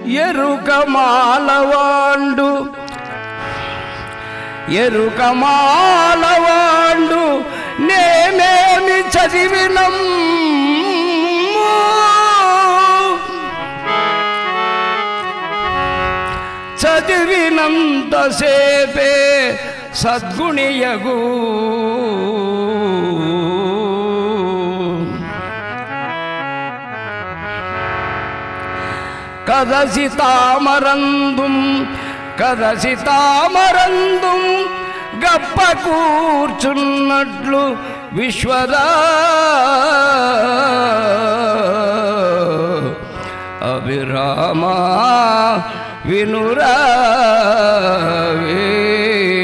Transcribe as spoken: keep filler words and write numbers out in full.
ఎరుక మాలవాండు ఎరుక మాలవాండు నేనేమి చదివినం చదివినంతసేపే సద్గుణియగు కదసి తామరందుం కదసి తామరందుం గప్ప కూర్చున్నట్లు విశ్వదా అభిరామ వినురావే.